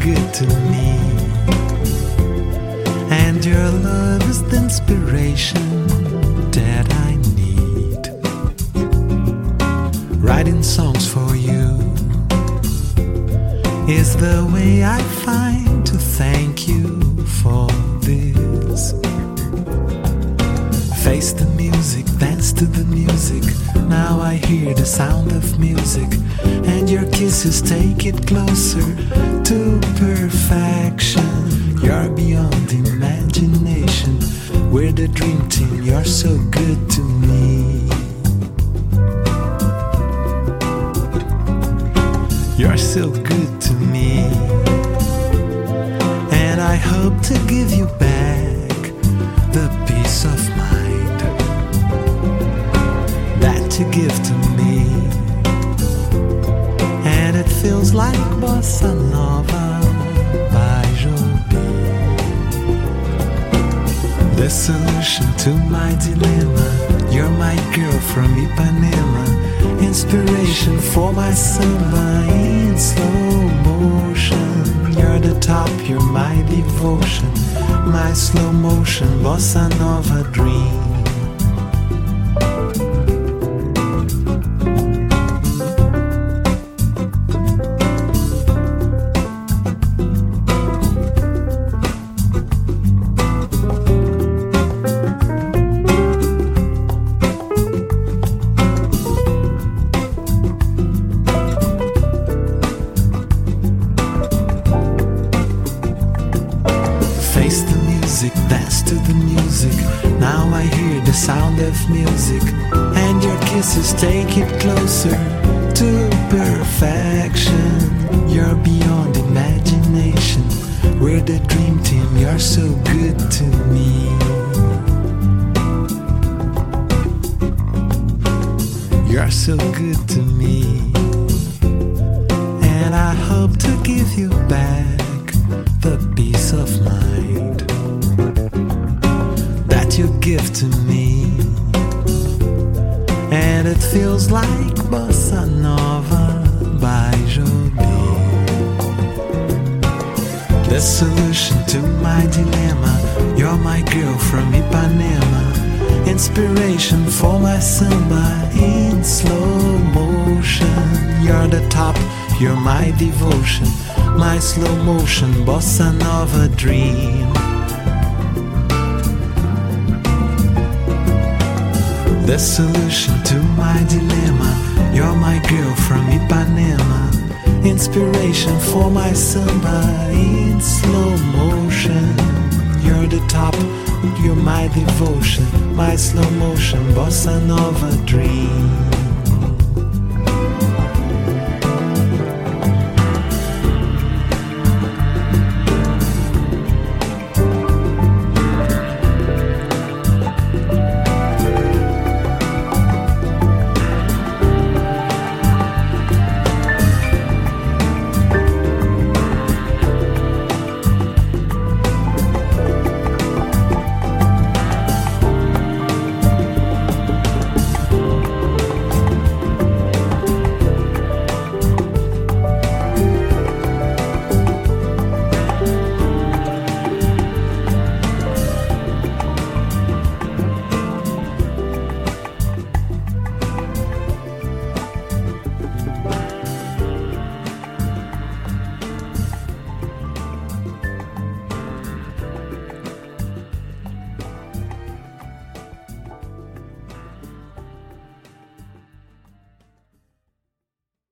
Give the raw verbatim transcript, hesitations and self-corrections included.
good to me. And your love is the inspiration that I need. Writing songs for you is the way I find to thank you for this. Face the music, dance to the music. Now I hear the sound of music, and your kisses take it closer to perfection. You're beyond imagination. We're the dream team, you're so good to me. You're so good to me. And I hope to give you back the peace of mind that you give to me. And it feels like bossa nova by Joby. The solution to my dilemma. You're my girl from Ipanema. Inspiration for my samba in slow motion. You're the top, you're my devotion. My slow motion bossa nova dream. Face the music, dance to the music. Now I hear the sound of music, and your kisses take it closer to perfection. You're beyond imagination. We're the dream team, you're so good to me. You're so good to me. And I hope to give you back the peace of mind that you give to me. And it feels like bossa nova by Joby. The solution to my dilemma. You're my girl from Ipanema. Inspiration for my samba in slow motion. You're the top, you're my devotion. My slow motion bossa nova dream. The solution to my dilemma. You're my girl from Ipanema. Inspiration for my samba in slow motion. You're the top, you're my devotion. My slow motion bossa nova dream.